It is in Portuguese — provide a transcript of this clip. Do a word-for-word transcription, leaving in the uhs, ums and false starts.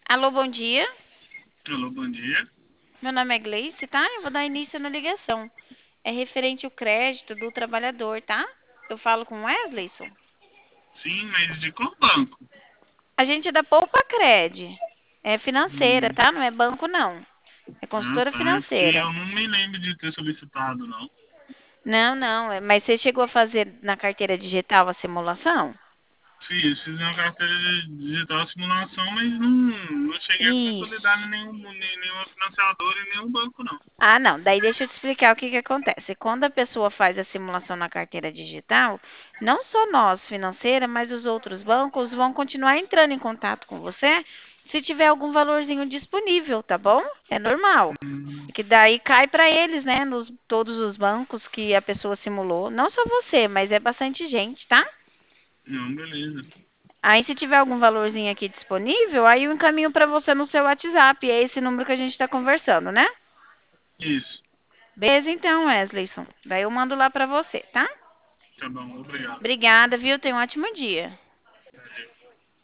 Alô, bom dia. Alô, bom dia. Meu nome é Gleice, tá? Eu vou dar início na ligação. É referente ao crédito do trabalhador, tá? Eu falo com o Wesleyson. Sim, mas de qual banco? A gente é da Poupa Cred. É financeira, Hum, tá? Não é banco, não. É ah, consultora tá. É porque financeira. eu não me lembro de ter solicitado, não. Não, não. é- Mas você chegou a fazer na carteira digital a simulação? Fiz, fiz uma carteira de digital simulação, mas não, não cheguei a consolidar em Isso. nenhum, nem- nenhuma financiadora e nenhum banco, não. Ah, não. Daí deixa eu te explicar o que que acontece. Quando a pessoa faz a simulação na carteira digital, não só nós, financeira, mas os outros bancos vão continuar entrando em contato com você se tiver algum valorzinho disponível, tá bom? É normal. Hum, Que daí cai para eles, né, nos todos os bancos que a pessoa simulou. Não só você, mas é bastante gente, tá? não, beleza. Aí se tiver algum valorzinho aqui disponível, aí eu encaminho para você no seu WhatsApp. É esse número que a gente está conversando, né? Isso. Beleza, então, Wesleyson. Daí eu mando lá pra você, tá? Tá bom, obrigado. Obrigada, viu? Tenha um ótimo dia.